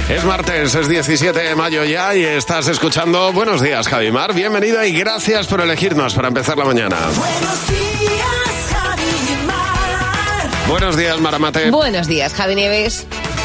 Es martes, es 17 de mayo ya y estás escuchando Buenos Días, Javi Mar. Bienvenido y gracias por elegirnos para empezar la mañana. Buenos días, Javi Mar. Buenos días, Maramate. Buenos días, Javi Nieves.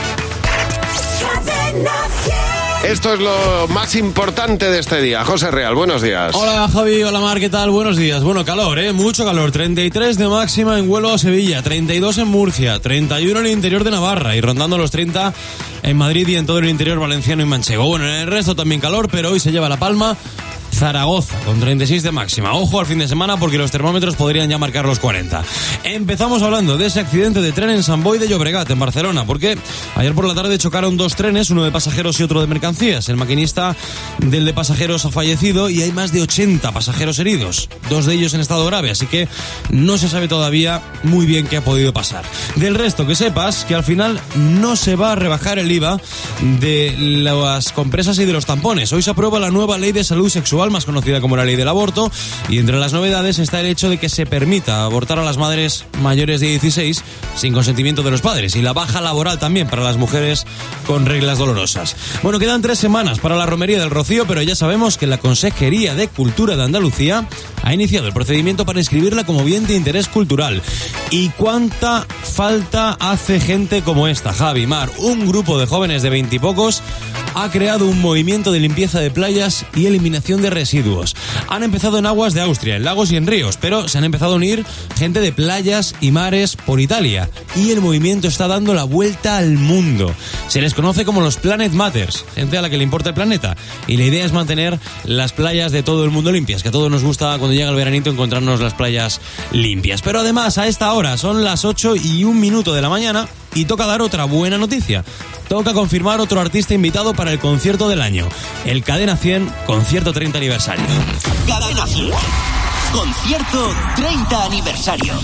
Esto es lo más importante de este día. José Real, buenos días. Hola, Javi, hola, Mar, ¿qué tal? Buenos días. Bueno, calor, mucho calor. 33 de máxima en Huelva o Sevilla, 32 en Murcia, 31 en el interior de Navarra y rondando los 30 en Madrid y en todo el interior valenciano y manchego. Bueno, en el resto también calor, pero hoy se lleva la palma Zaragoza, con 36 de máxima. Ojo al fin de semana porque los termómetros podrían ya marcar los 40. Empezamos hablando de ese accidente de tren en Sant Boi de Llobregat, en Barcelona, porque ayer por la tarde chocaron dos trenes, uno de pasajeros y otro de mercancías. El maquinista del de pasajeros ha fallecido y hay más de 80 pasajeros heridos, dos de ellos en estado grave, así que no se sabe todavía muy bien qué ha podido pasar. Del resto, que sepas que al final no se va a rebajar el IVA de las compresas y de los tampones. Hoy se aprueba la nueva ley de salud sexual, más conocida como la ley del aborto, y entre las novedades está el hecho de que se permita abortar a las madres mayores de 16 sin consentimiento de los padres, y la baja laboral también para las mujeres con reglas dolorosas. Bueno, quedan 3 semanas para la romería del Rocío, pero ya sabemos que la Consejería de Cultura de Andalucía ha iniciado el procedimiento para inscribirla como bien de interés cultural. ¿Y cuánta falta hace gente como esta, Javi Mar? Un grupo de jóvenes de 20 y pocos ha creado un movimiento de limpieza de playas y eliminación de residuos. Han empezado en aguas de Austria, en lagos y en ríos, pero se han empezado a unir gente de playas y mares por Italia. Y el movimiento está dando la vuelta al mundo. Se les conoce como los Planet Matters, gente a la que le importa el planeta. Y la idea es mantener las playas de todo el mundo limpias, que a todos nos gusta cuando llega el veranito encontrarnos las playas limpias. Pero además, a esta hora son las 8:01 de la mañana y toca dar otra buena noticia. Toca confirmar otro artista invitado para el concierto del año, el Cadena 100 Concierto 30 Aniversario. Cadena 100 Concierto 30 Aniversario.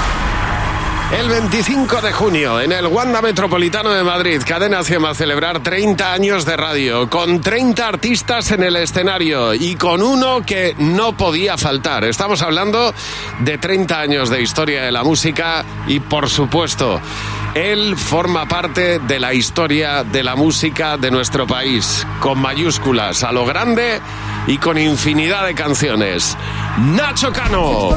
El 25 de junio, en el Wanda Metropolitano de Madrid, Cadena 100 va a celebrar 30 años de radio, con 30 artistas en el escenario y con uno que no podía faltar. Estamos hablando de 30 años de historia de la música y, por supuesto, él forma parte de la historia de la música de nuestro país, con mayúsculas a lo grande y con infinidad de canciones. Nacho Cano.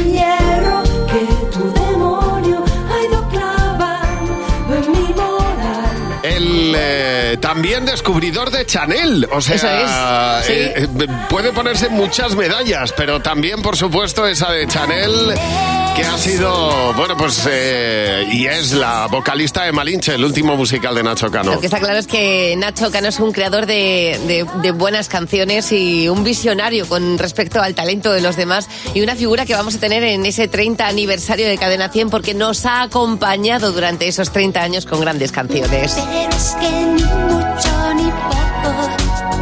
También descubridor de Chanel, o sea, eso es, sí. Puede ponerse muchas medallas, pero también, por supuesto, esa de Chanel, que ha sido, bueno, pues, y es la vocalista de Malinche, el último musical de Nacho Cano. Lo que está claro es que Nacho Cano es un creador de buenas canciones y un visionario con respecto al talento de los demás, y una figura que vamos a tener en ese 30 aniversario de Cadena 100 porque nos ha acompañado durante esos 30 años con grandes canciones. Pero es que ni mucho ni poco.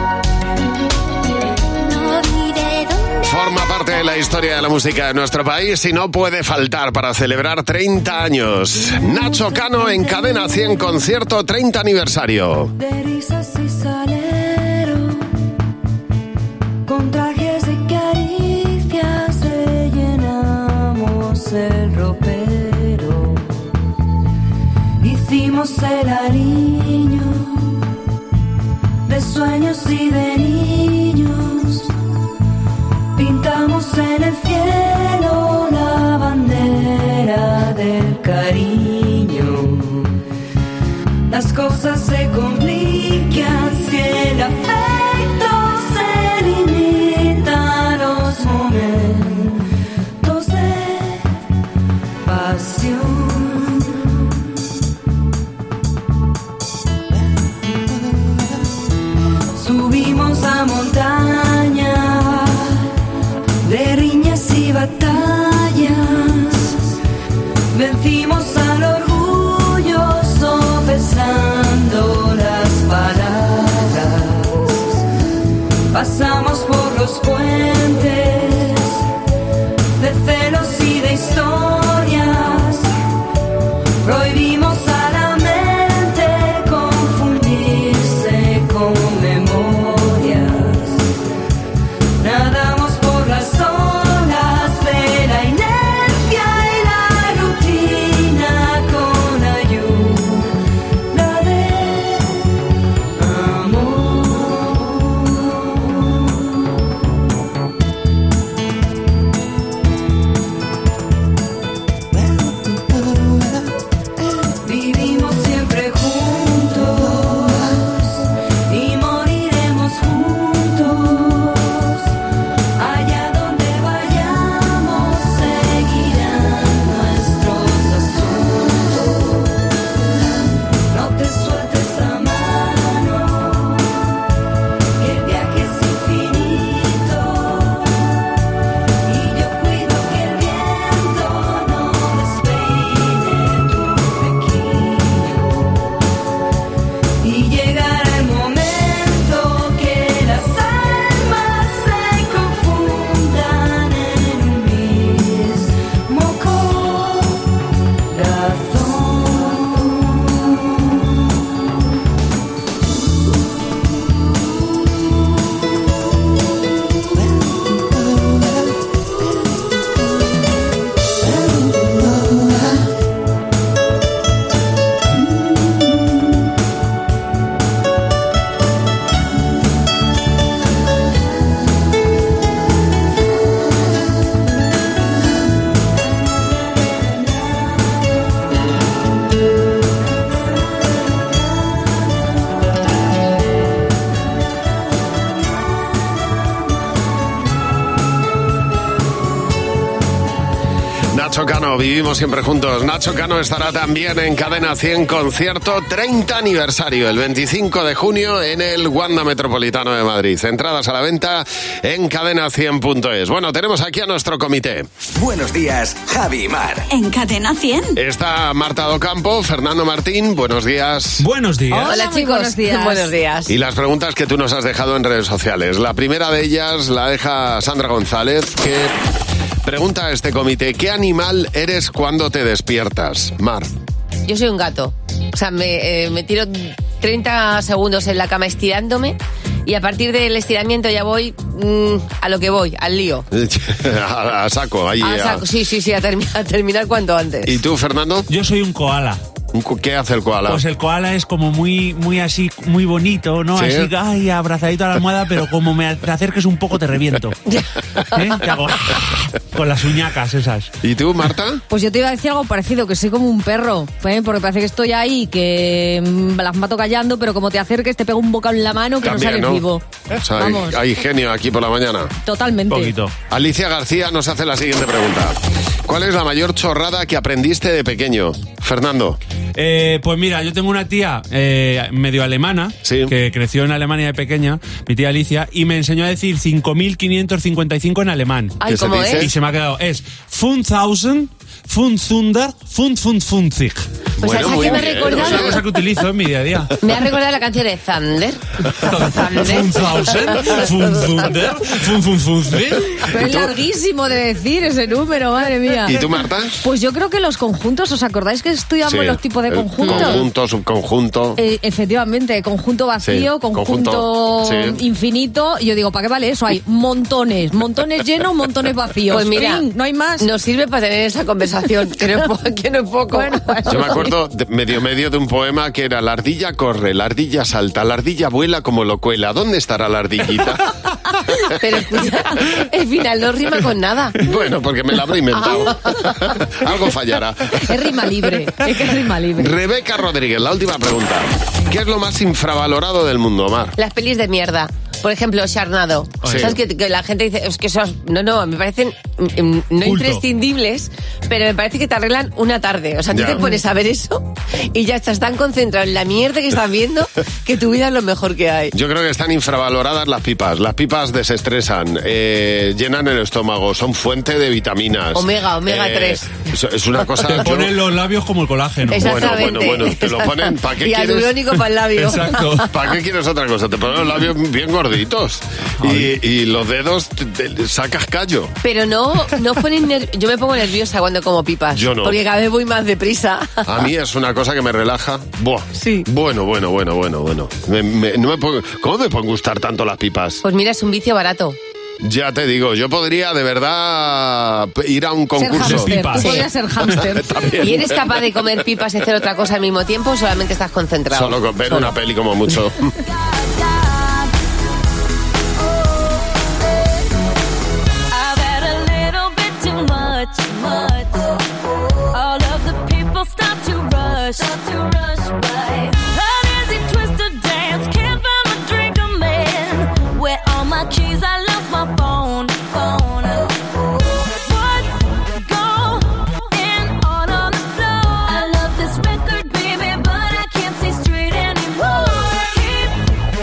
No diré dónde. Forma parte de la historia de la música de nuestro país y no puede faltar para celebrar 30 años. Nacho Cano en Cadena 100 Concierto 30 Aniversario. De risas y salero, con trajes de caricias rellenamos el ropero. Hicimos el aliño de sueños y de niños. Pintamos en el cielo la bandera del cariño. Las cosas se complican si el afecto se limita a los momentos de pasión. Subimos a montaña de riñas y batallas, vencimos al orgullo sopesando las palabras, pasamos por los puentes de celos y de historias, prohibimos a la mente confundirse con memorias, nadamos por las olas de la inercia y la rutina con ayuda de Nacho Cano, vivimos siempre juntos. Nacho Cano estará también en Cadena 100 concierto 30 aniversario, el 25 de junio en el Wanda Metropolitano de Madrid. Entradas a la venta en cadena100.es. Bueno, tenemos aquí a nuestro comité. Buenos días, Javi y Mar. En Cadena 100. Está Marta Docampo, Fernando Martín, buenos días. Buenos días. Hola, chicos. buenos días. Buenos días. Y las preguntas que tú nos has dejado en redes sociales. La primera de ellas la deja Sandra González, que pregunta a este comité: ¿qué animal eres cuando te despiertas? Mar. Yo soy un gato. O sea, me tiro 30 segundos en la cama estirándome y a partir del estiramiento ya voy a lo que voy, al lío. a saco, ahí. A saco, sí, a terminar cuanto antes. ¿Y tú, Fernando? Yo soy un koala. ¿Qué hace el koala? Pues el koala es como muy así, muy bonito, ¿no? ¿Sí? Así, ay, abrazadito a la almohada, pero como te acerques un poco te reviento. Te hago con las uñacas esas. ¿Y tú, Marta? Pues yo te iba a decir algo parecido, que soy como un perro, ¿eh? Porque parece que estoy ahí, que las mato callando, pero como te acerques te pego un bocado en la mano que También, no sales vivo. O sea, Vamos, hay genio aquí por la mañana. totalmente. Un poquito. Alicia García nos hace la siguiente pregunta. ¿Cuál es la mayor chorrada que aprendiste de pequeño? Fernando. Pues mira, yo tengo una tía medio alemana, Sí. que creció en Alemania de pequeña, mi tía Alicia, y me enseñó a decir 5.555 en alemán. Ay, ¿Qué se ¿cómo dice? es? Y se me ha quedado, es 5.000, 500, 555. Pues ¿sabes a muy qué me ha bien. Es una recordado? cosa que utilizo en mi día a día. Me ha recordado la canción de Thunder. Pero es larguísimo de decir ese número, madre mía. ¿Y tú, Marta? Pues yo creo que los conjuntos, ¿os acordáis que estudiamos los tipos de el conjuntos? Conjunto, subconjunto. Efectivamente, conjunto vacío, Sí, conjunto sí. infinito. Y yo digo, ¿para qué vale eso? Hay montones llenos, montones vacíos. Pues mira, Fin, no hay más. nos sirve para tener esa conversación, que no es poco. Bueno, pues, Yo me acuerdo medio de un poema que era: la ardilla corre, la ardilla salta, la ardilla vuela como lo cuela. ¿Dónde estará la ardillita? Pero escucha, el final no rima con nada. Bueno, porque me la habré inventado. Algo fallará. es rima libre, es que es rima libre. Rebeca Rodríguez, la última pregunta. ¿Qué es lo más infravalorado del mundo, Mar? Las pelis de mierda. Por ejemplo, Sharknado. Sí. ¿Sabes que la gente dice, es que esos, no, me parecen no imprescindibles, pero me parece que te arreglan una tarde. O sea, tú Ya. te pones a ver eso y ya estás tan concentrado en la mierda que estás viendo que tu vida es lo mejor que hay. Yo creo que están infravaloradas las pipas. Las pipas desestresan, llenan el estómago, son fuente de vitaminas. Omega 3. Es una cosa... Te yo- ponen los labios como el colágeno. Exactamente. Bueno, te lo ponen, ¿para qué y quieres? hialurónico para el labio. Exacto. ¿Para qué quieres otra cosa? Te ponen los labios bien gorditos y los dedos te sacas callo. Pero no ponen yo me pongo nerviosa cuando como pipas. Yo no. Porque cada vez voy más deprisa. A mí es una cosa que me relaja. Buah. Sí. Bueno. No ¿Cómo me pueden gustar tanto las pipas? Pues mira, es un vicio barato. Ya te digo, yo podría de verdad ir a un Ser concurso. hámster, pipas. tú podrías ser hámster. También. ¿Y eres capaz de comer pipas y hacer otra cosa al mismo tiempo o solamente estás concentrado? Solo con ver una peli como mucho. I've had a little bit too much. All of the people stop to rush by. An easy twisted dance, can't find my drink, a man. Where all my keys? I lost my phone. What's going on the floor? I love this record, baby, but I can't see straight anymore. Keep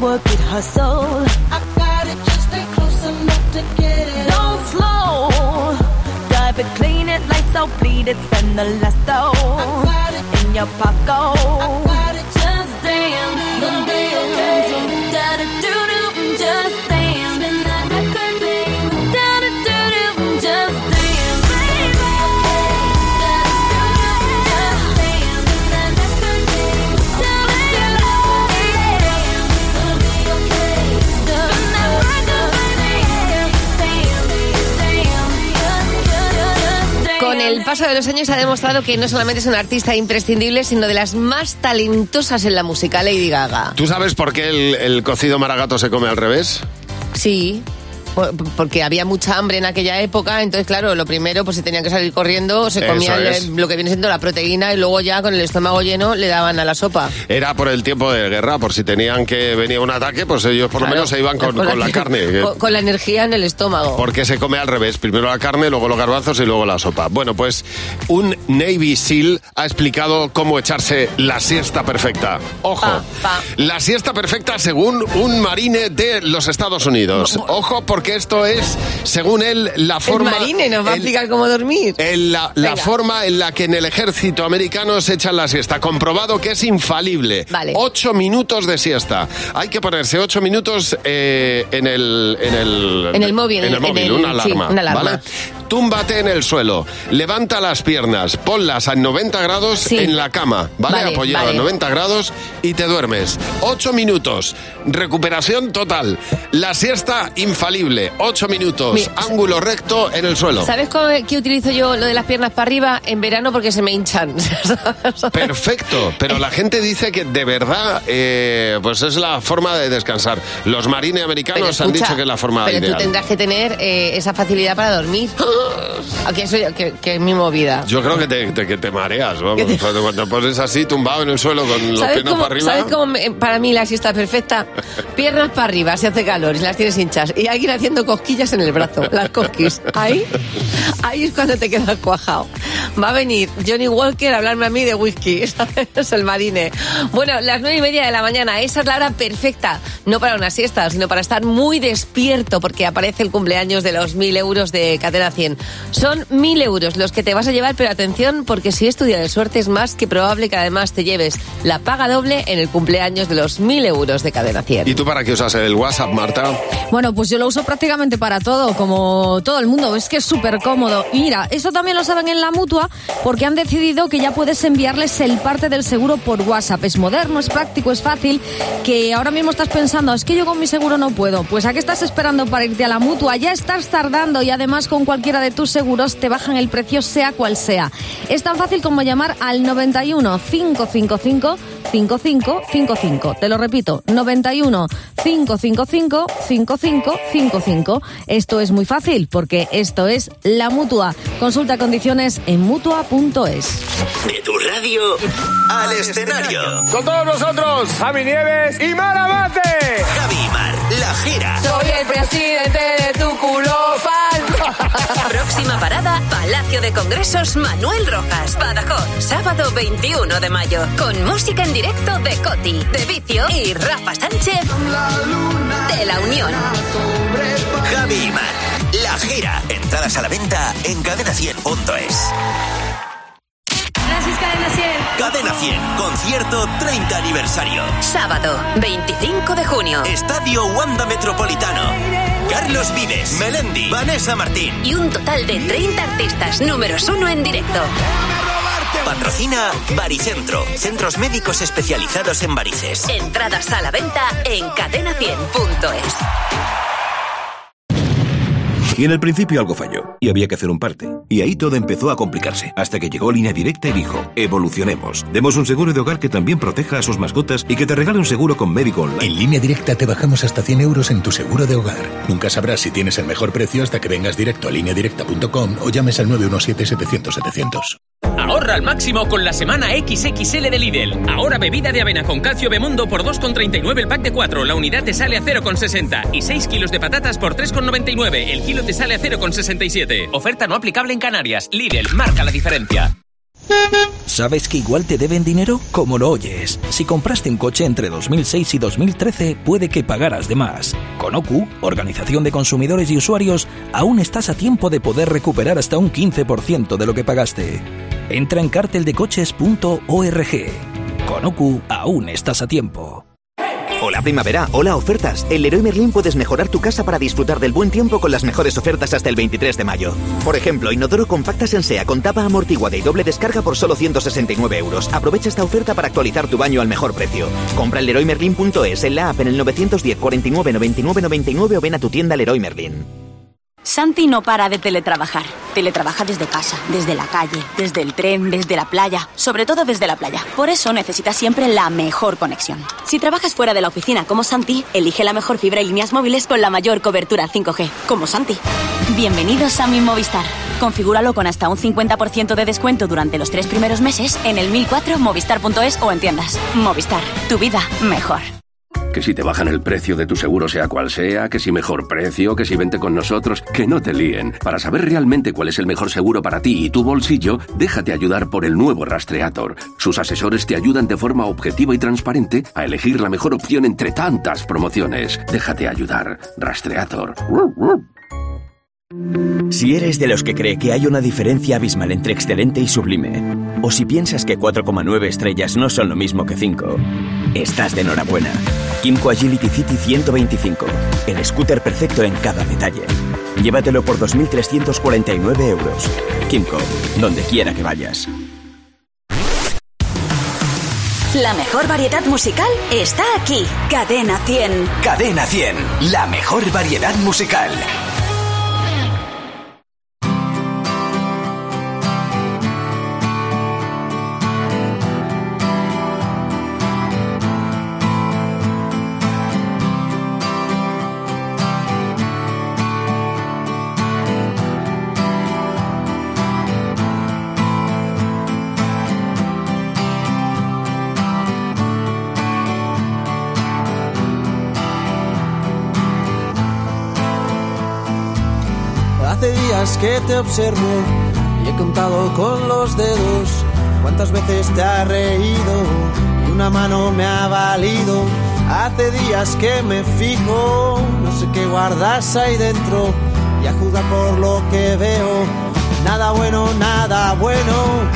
work it, hustle. I got it, just stay close enough to get it. Don't slow. Drive it, clean it, lights out, bleed it, spend the last dough. I got it in your pocket. I got it, just dance. Don't be okay. Da-da-do-do, just dance. Spin that record, babe. Da-da-do-do, just dance. Baby, Con el paso de los años ha demostrado que no solamente es una artista imprescindible, sino de las más talentosas en la música, Lady Gaga. ¿Tú sabes por qué el cocido maragato se come al revés? Sí, porque había mucha hambre en aquella época, entonces claro, lo primero, pues si tenían que salir corriendo, se comía lo que viene siendo la proteína y luego ya con el estómago lleno le daban a la sopa. Era por el tiempo de guerra, por si tenían que venir un ataque, pues ellos por lo menos se iban con la carne. Con la energía en el estómago. Porque se come al revés, primero la carne, luego los garbanzos y luego la sopa. Bueno, pues un Navy SEAL ha explicado cómo echarse la siesta perfecta. Ojo, la siesta perfecta según un marine de los Estados Unidos. Ojo, porque esto es, según él, la forma... El marine nos va a explicar cómo dormir. La forma en la que en el ejército americano se echan la siesta. Comprobado que es infalible. Vale. 8 minutos de siesta. Hay que ponerse 8 minutos en el móvil, una alarma. Sí, una alarma. ¿Vale? Túmbate en el suelo, levanta las piernas, ponlas a 90 grados en la cama, ¿vale? Apoyado a 90 grados y te duermes. 8 minutos, recuperación total. La siesta infalible, 8 minutos, ángulo recto en el suelo. ¿Sabes qué utilizo yo lo de las piernas para arriba? En verano porque se me hinchan. Perfecto, pero la gente dice que de verdad pues es la forma de descansar. Los marines americanos han dicho que es la forma ideal. Pero tú tendrás que tener esa facilidad para dormir. Que eso que es mi movida. Yo creo que te mareas, vamos. Cuando te pones así tumbado en el suelo con los piernas para arriba. ¿Sabes cómo para mí la siesta perfecta? Piernas para arriba, si hace calor y las tienes hinchas. Y alguien haciendo cosquillas en el brazo, las cosquis. Ahí es cuando te quedas cuajado. Va a venir Johnny Walker a hablarme a mí de whisky, ¿sabes? El marine. Bueno, las 9:30 de la mañana, esa es la hora perfecta. No para una siesta, sino para estar muy despierto, porque aparece el cumpleaños de los 1.000 euros de Cadena 100. Son 1.000 euros los que te vas a llevar, pero atención, porque si es tu día de suerte es más que probable que además te lleves la paga doble en el cumpleaños de los 1.000 euros de Cadena 100. ¿Y tú para qué usas el WhatsApp, Marta? Bueno, pues yo lo uso prácticamente para todo, como todo el mundo. Es que es súper cómodo. Y mira, eso también lo saben en la Mutua, porque han decidido que ya puedes enviarles el parte del seguro por WhatsApp. Es moderno, es práctico, es fácil. Que ahora mismo estás pensando, es que yo con mi seguro no puedo. Pues ¿a qué estás esperando para irte a la Mutua? Ya estás tardando, y además con cualquiera de tus seguros te bajan el precio sea cual sea. Es tan fácil como llamar al 91 555 5555. Te lo repito, 91 555 5555. Esto es muy fácil porque esto es la Mutua. Consulta condiciones en mutua.es. De tu radio al escenario. Con todos nosotros, Javi Nieves y Mar Abate. Javi y Mar, la gira. Soy el presidente de tu culo fan. Próxima parada, Palacio de Congresos Manuel Rojas, Badajoz. Sábado 21 de mayo. Con música en directo de Coti, de Vicio y Rafa Sánchez de La Unión. Javi y Mar, la gira. Entradas a la venta en cadena100.es. Gracias, Cadena 100. Cadena 100, concierto 30 aniversario. Sábado 25 de junio. Estadio Wanda Metropolitano. Carlos Vives, Melendi, Vanessa Martín. Y un total de 30 artistas números 1 en directo. Patrocina Baricentro, centros médicos especializados en varices. Entradas a la venta en cadena100.es. Y en el principio algo falló, y había que hacer un parte. Y ahí todo empezó a complicarse, hasta que llegó Línea Directa y dijo, evolucionemos. Demos un seguro de hogar que también proteja a sus mascotas y que te regale un seguro con médico online. En Línea Directa te bajamos hasta 100 euros en tu seguro de hogar. Nunca sabrás si tienes el mejor precio hasta que vengas directo a lineadirecta.com o llames al 917-700-700. Ahorra al máximo con la semana XXL de Lidl. Ahora bebida de avena con calcio Bemondo por 2,39 el pack de 4. La unidad te sale a 0,60. Y 6 kilos de patatas por 3,99. El kilo te sale a 0,67. Oferta no aplicable en Canarias. Lidl, marca la diferencia. ¿Sabes que igual te deben dinero? Como lo oyes. Si compraste un coche entre 2006 y 2013, puede que pagaras de más. Con OCU, Organización de Consumidores y Usuarios, aún estás a tiempo de poder recuperar hasta un 15% de lo que pagaste. Entra en carteldecoches.org. Con OCU, aún estás a tiempo. Hola primavera, hola ofertas. En Leroy Merlin puedes mejorar tu casa para disfrutar del buen tiempo con las mejores ofertas hasta el 23 de mayo. Por ejemplo, inodoro compacta Sensea con tapa amortiguada y doble descarga por solo 169 euros. Aprovecha esta oferta para actualizar tu baño al mejor precio. Compra en leroymerlin.es, en la app, en el 910 49 99 99 o ven a tu tienda Leroy Merlin. Santi no para de teletrabajar. Teletrabaja desde casa, desde la calle, desde el tren, desde la playa, sobre todo desde la playa. Por eso necesita siempre la mejor conexión. Si trabajas fuera de la oficina como Santi, elige la mejor fibra y líneas móviles con la mayor cobertura 5G, como Santi. Bienvenidos a Mi Movistar. Configúralo con hasta un 50% de descuento durante los 3 primeros meses en el 1004 movistar.es o en tiendas. Movistar, tu vida mejor. Que si te bajan el precio de tu seguro sea cual sea, que si mejor precio, que si vente con nosotros, que no te líen. Para saber realmente cuál es el mejor seguro para ti y tu bolsillo, déjate ayudar por el nuevo Rastreator. Sus asesores te ayudan de forma objetiva y transparente a elegir la mejor opción entre tantas promociones. Déjate ayudar. Rastreator. Si eres de los que cree que hay una diferencia abismal entre excelente y sublime, o si piensas que 4,9 estrellas no son lo mismo que 5, estás de enhorabuena. Kymco Agility City 125, el scooter perfecto en cada detalle. Llévatelo por 2.349 euros. Kymco, donde quiera que vayas. La mejor variedad musical está aquí. Cadena 100. Cadena 100, la mejor variedad musical. Hace días que te observo y he contado con los dedos cuántas veces te has reído y una mano me ha valido. Hace días que me fijo, no sé qué guardas ahí dentro y a juzgar por lo que veo, nada bueno, nada bueno.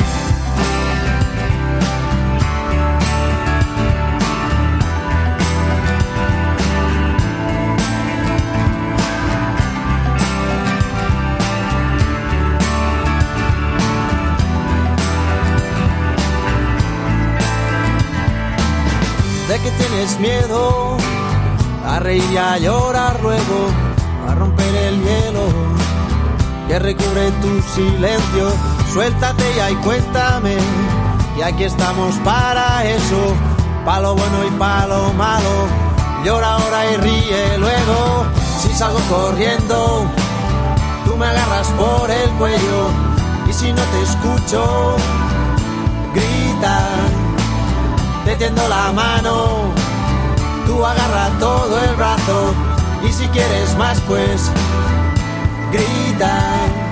De que tienes miedo a reír y a llorar luego, a romper el hielo que recubre tu silencio. Suéltate ya y cuéntame, y aquí estamos para eso, pa' lo bueno y pa' lo malo. Llora ahora y ríe luego. Si salgo corriendo, tú me agarras por el cuello, y si no te escucho, grita. Te tiendo la mano, tú agarra todo el brazo, y si quieres más pues grita.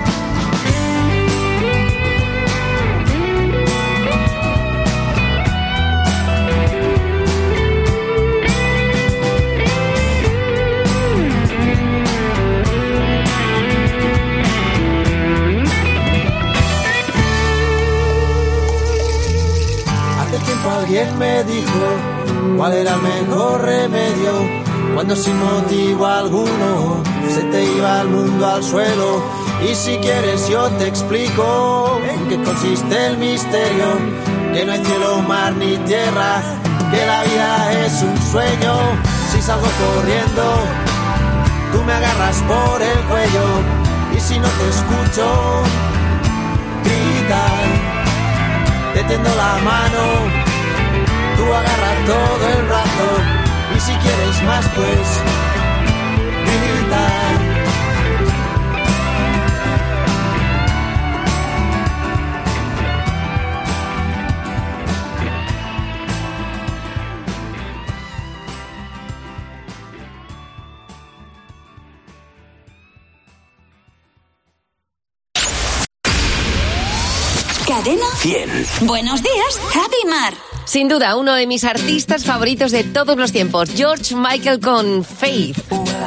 Alguien me dijo cuál era el mejor remedio cuando sin motivo alguno se te iba el mundo al suelo. Y si quieres yo te explico en qué consiste el misterio, que no hay cielo, mar ni tierra, que la vida es un sueño. Si salgo corriendo, tú me agarras por el cuello, y si no te escucho, grita. Te tiendo la mano, tú agarras todo el brazo, y si quieres más pues grita. Cadena 100. Buenos días, Javi y Mar. Sin duda, uno de mis artistas favoritos de todos los tiempos, George Michael con Faith.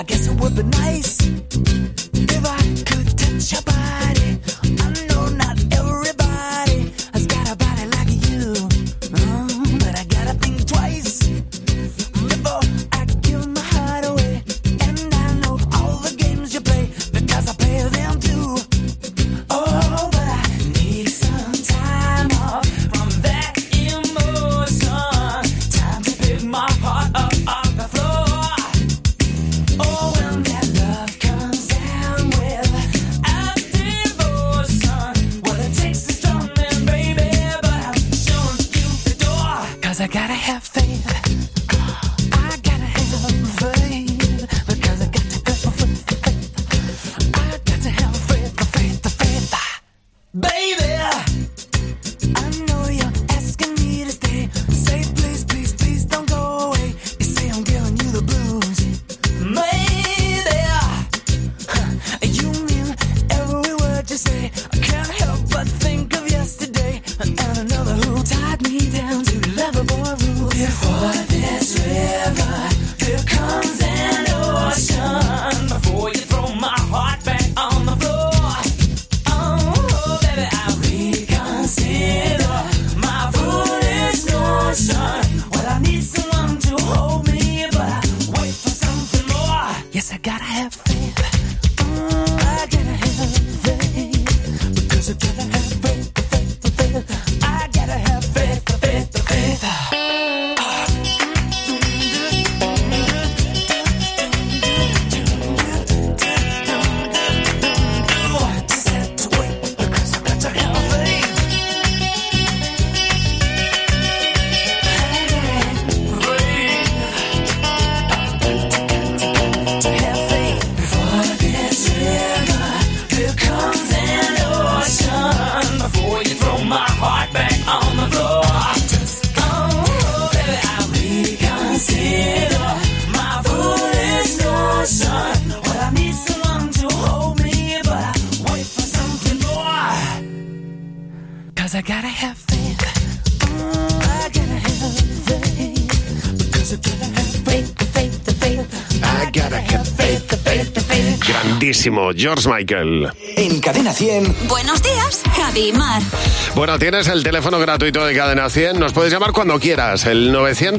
Grandísimo, George Michael. En Cadena 100. Buenos días, Javi y Mar. Bueno, tienes el teléfono gratuito de Cadena 100. Nos puedes llamar cuando quieras. El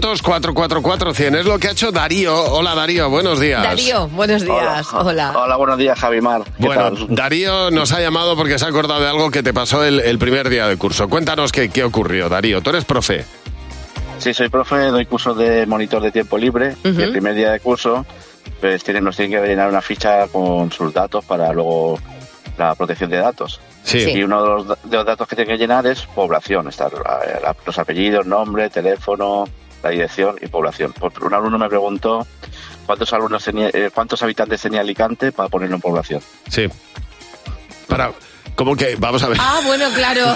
900-444-100. Es lo que ha hecho Darío. Hola, Darío. Buenos días. Darío, buenos días. Hola. Hola, buenos días, Javi y Mar. Bueno, tal? Darío nos ha llamado porque se ha acordado de algo que te pasó el primer día de curso. Cuéntanos qué ocurrió, Darío. Tú eres profe. Sí, soy profe, doy cursos de monitor de tiempo libre. Y el primer día de curso pues nos tienen que rellenar una ficha con sus datos para luego la protección de datos. Sí. Y uno de los datos que tienen que llenar es población, los apellidos, nombre, teléfono, la dirección y población. Un alumno me preguntó cuántos habitantes tenía Alicante para ponerlo en población. Sí. ¿Cómo que? Vamos a ver. Ah, bueno, claro.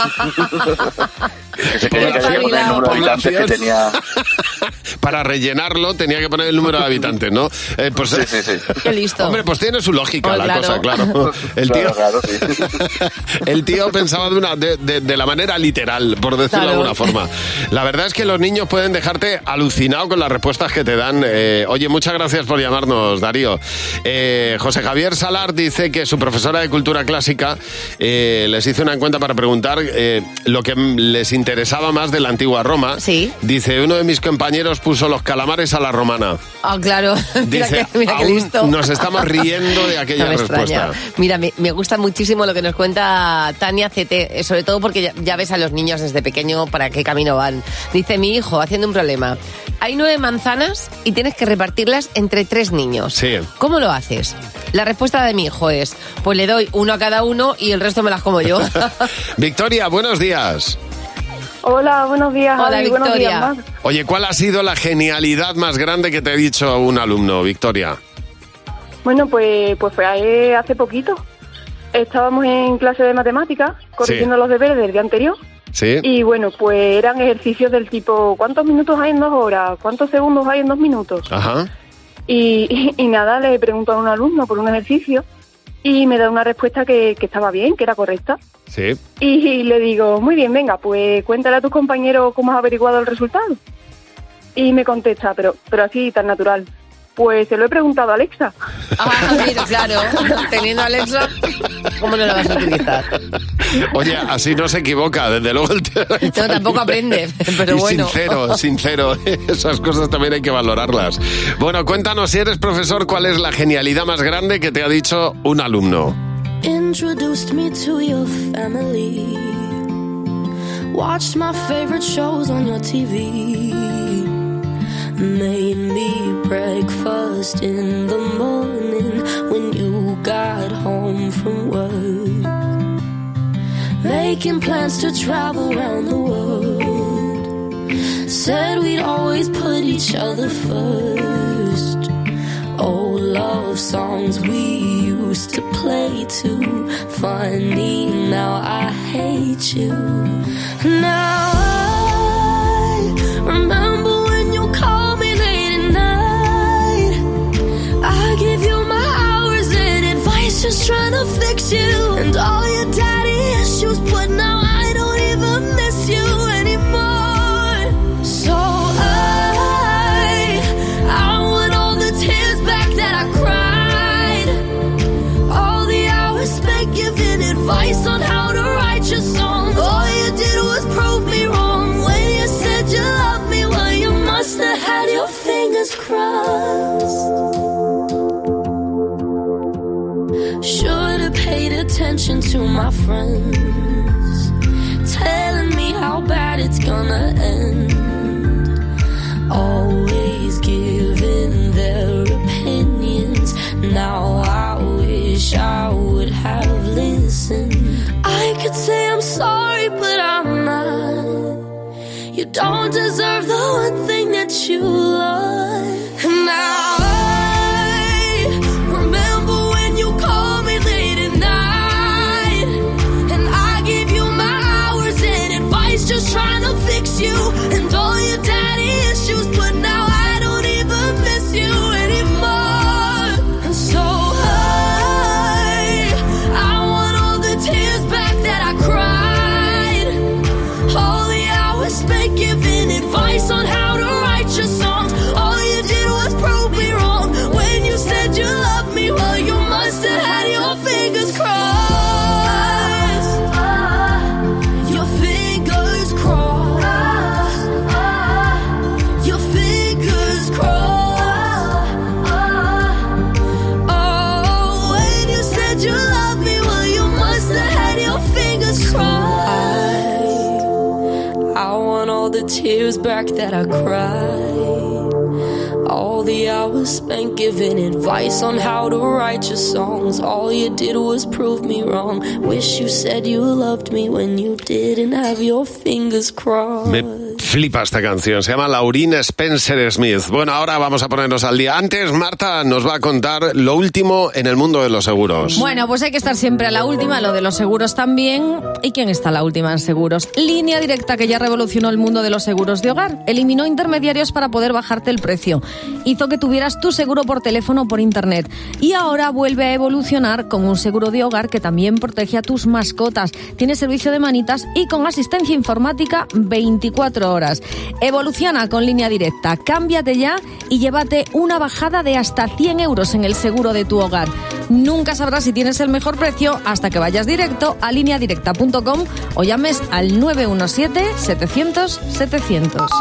Que se quería que había que poner el número de habitantes que tenía. Para rellenarlo tenía que poner el número de habitantes, ¿no? Pues, sí. Qué listo. Hombre, pues tiene su lógica la claro. cosa, claro. El tío, claro, sí. El tío pensaba de la manera literal, por decirlo de alguna forma. La verdad es que los niños pueden dejarte alucinado con las respuestas que te dan. Oye, muchas gracias por llamarnos, Darío. José Javier Salar dice que su profesora de cultura clásica les hizo una encuesta para preguntar lo que les interesaba más de la antigua Roma. Sí. Dice, uno de mis compañeros puso los calamares a la romana. Ah, claro. Dice, mira qué listo. Nos estamos riendo de aquella No me respuesta. extraña. Mira, me gusta muchísimo lo que nos cuenta Tania CT, sobre todo porque ya ves a los niños desde pequeño para qué camino van. Dice, mi hijo, haciendo un problema, hay 9 manzanas y tienes que repartirlas entre 3 niños. Sí. ¿Cómo lo haces? La respuesta de mi hijo es, pues le doy uno a cada uno y el resto me las como yo. Victoria, buenos días. Hola, buenos días. Hola, Javi, buenos días, Victoria. Mar. Oye, ¿cuál ha sido la genialidad más grande que te ha dicho un alumno, Victoria? Bueno, pues fue hace poquito. Estábamos en clase de matemáticas, corrigiendo los deberes del día anterior. Sí. Y bueno, pues eran ejercicios del tipo, ¿cuántos minutos hay en 2 horas? ¿Cuántos segundos hay en 2 minutos? Ajá. Y nada, le pregunto a un alumno por un ejercicio y me da una respuesta que estaba bien, que era correcta. Sí. Y le digo, muy bien, venga, pues cuéntale a tus compañeros cómo has averiguado el resultado. Y me contesta, pero así, tan natural. Pues se lo he preguntado a Alexa. Mira, claro, teniendo a Alexa, ¿cómo no lo vas a utilizar? Oye, así no se equivoca, desde luego. No, tampoco aprende, pero y bueno. sincero, esas cosas también hay que valorarlas. Bueno, cuéntanos, si eres profesor, ¿cuál es la genialidad más grande que te ha dicho un alumno? Introduced me to your family. Watched my favorite shows on your TV. Made me breakfast in the morning when you got home from work. Making plans to travel around the world. Said we'd always put each other first. Old love songs we used to play too. Funny, now I hate you. Now I remember when you called me late at night. I give you my hours and advice, just trying to fix you. And all your daddy issues, but now I don't even miss you anymore. So I want all the tears back that I cried. All the hours spent giving advice on how to write your songs. All you did was prove me wrong when you said you loved me. Well, you must have had your fingers crossed. Should have paid attention to my friends, telling me how bad it's gonna end. Always giving their opinions. Now I wish I would have listened. I could say I'm sorry, but I'm not. You don't deserve the one thing that you love. And now I remember when you called me late at night, and I gave you my hours and advice, just trying to fix you. And all your daddy issues, but now I don't even miss you anymore. And so I want all the tears back that I cried. All the hours spent giving advice on how to write your songs. All you did was prove me wrong when you said you loved me. Well, you must have had your fingers crossed. Your fingers crossed. Your fingers crossed. Oh, when you said you loved me, well, you must have had your fingers crossed. I want all the tears back that I cried. All the hours spent giving advice on how to write your songs. All you did was prove me wrong. Wish you said you loved me when you didn't have your fingers crossed. Me flipa esta canción, se llama Lauryn Spencer Smith. Bueno, ahora vamos a ponernos al día. Antes, Marta nos va a contar lo último en el mundo de los seguros. Bueno, pues hay que estar siempre a la última, lo de los seguros también. ¿Y quién está a la última en seguros? Línea Directa, que ya revolucionó el mundo de los seguros de hogar. Eliminó intermediarios para poder bajarte el precio. Hizo que tuvieras tu seguro por teléfono o por internet. Y ahora vuelve a evolucionar con un seguro de hogar que también protege a tus mascotas. Tiene servicio de manitas y con asistencia informática 24 horas. Evoluciona con Línea Directa. Cámbiate ya y llévate una bajada de hasta 100 euros en el seguro de tu hogar. Nunca sabrás si tienes el mejor precio hasta que vayas directo a lineadirecta.com o llames al 917-700-700.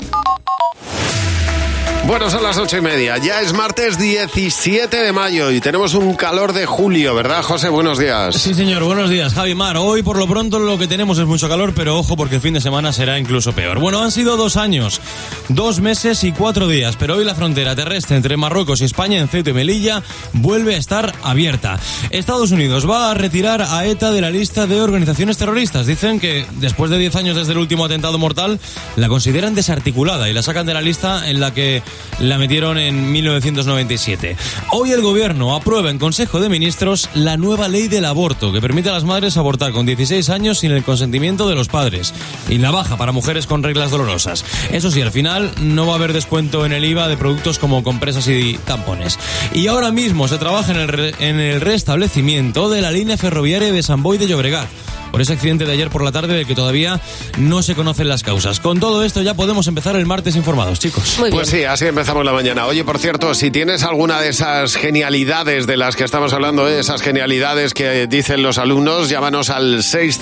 Bueno, son las 8:30. Ya es martes 17 de mayo y tenemos un calor de julio, ¿verdad, José? Buenos días. Sí, señor. Buenos días, Javi Mar. Hoy, por lo pronto, lo que tenemos es mucho calor, pero ojo, porque el fin de semana será incluso peor. Bueno, han sido 2 años, 2 meses y 4 días, pero hoy la frontera terrestre entre Marruecos y España, en Ceuta y Melilla, vuelve a estar abierta. Estados Unidos va a retirar a ETA de la lista de organizaciones terroristas. Dicen que, después de 10 años desde el último atentado mortal, la consideran desarticulada y la sacan de la lista en la que la metieron en 1997. Hoy el gobierno aprueba en Consejo de Ministros la nueva ley del aborto, que permite a las madres abortar con 16 años sin el consentimiento de los padres, y la baja para mujeres con reglas dolorosas. Eso sí, al final no va a haber descuento en el IVA de productos como compresas y tampones. Y ahora mismo se trabaja en el restablecimiento de la línea ferroviaria de Sant Boi de Llobregat, por ese accidente de ayer por la tarde del que todavía no se conocen las causas. Con todo esto ya podemos empezar el martes informados, chicos. Muy bien. Pues sí, así empezamos la mañana. Oye, por cierto, si tienes alguna de esas genialidades de las que estamos hablando, esas genialidades que dicen los alumnos, llámanos al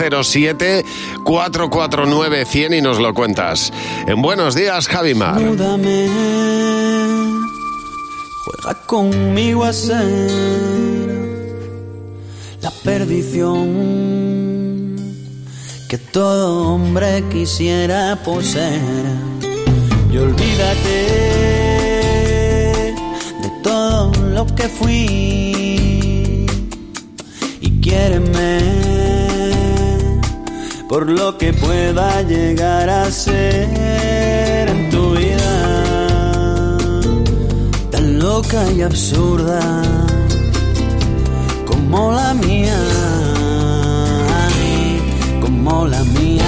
607-449-100 y nos lo cuentas. En Buenos Días, Javimar. Ayúdame, juega conmigo a ser la perdición que todo hombre quisiera poseer. Y olvídate de todo lo que fui y quiéreme por lo que pueda llegar a ser en tu vida, tan loca y absurda como la mía. Como la mía.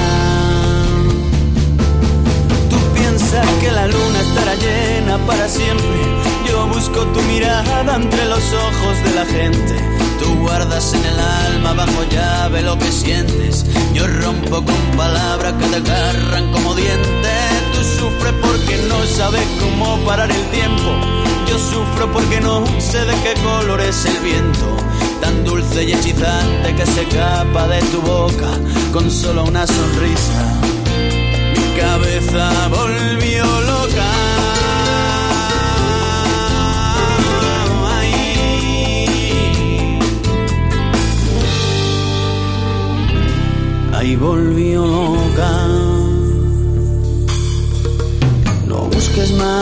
Tú piensas que la luna estará llena para siempre. Yo busco tu mirada entre los ojos de la gente. Tú guardas en el alma bajo llave lo que sientes. Yo rompo con palabras que te agarran como dientes. Tú sufres porque no sabes cómo parar el tiempo. Yo sufro porque no sé de qué color es el viento, tan dulce y hechizante que se escapa de tu boca con solo una sonrisa. Mi cabeza volvió loca. Ahí volvió loca. No busques más,